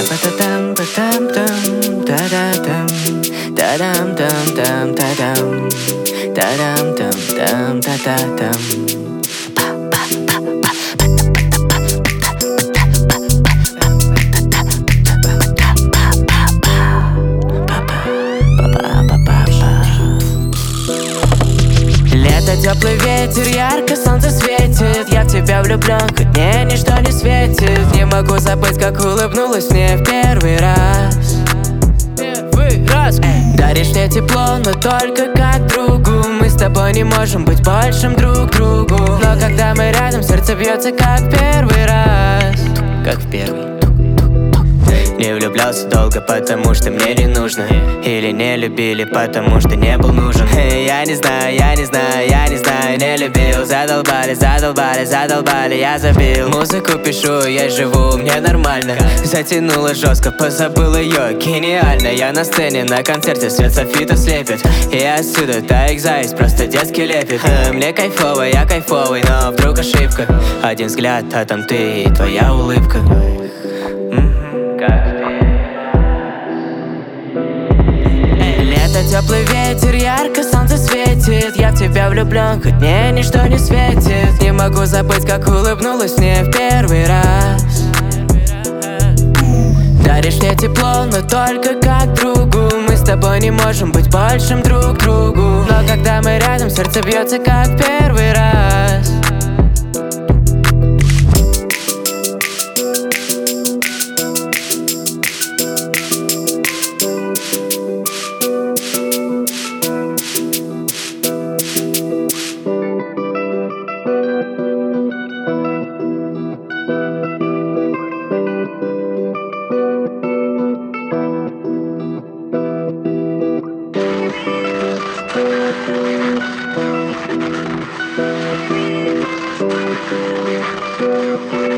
Та-дам, та-дам, та-дам, та-дам, та-дам, та-дам, та-дам, та-дам, та-дам. Лето, теплый ветер, ярко солнце светит. Я в тебя влюблен, хоть мне ничто не светит. Не могу забыть, как улыбнулась мне в первый раз. Даришь мне тепло, но только как другу. Мы с тобой не можем быть большим друг другу. Но когда мы рядом, сердце бьется как в первый раз. Как в первый. Не влюблялся долго, потому что мне не нужно. Или не любили, потому что не был нужен. Я не знаю, я не знаю, я не знаю, не любил. Задолбали, задолбали, задолбали, я забил. Музыку пишу, я живу, мне нормально. Затянула жестко, позабыл ее, гениально. Я на сцене, на концерте, свет софита слепит. И отсюда таик зависть, просто детский лепит. Мне кайфово, я кайфовый, но вдруг ошибка. Один взгляд, а там ты и твоя улыбка. Лето, теплый ветер, ярко солнце светит. Я в тебя влюблен, хоть мне ничто не светит. Не могу забыть, как улыбнулась мне в первый раз. Даришь мне тепло, но только как другу. Мы с тобой не можем быть большим друг другу. Но когда мы рядом, сердце бьется как в первый раз. Thank you.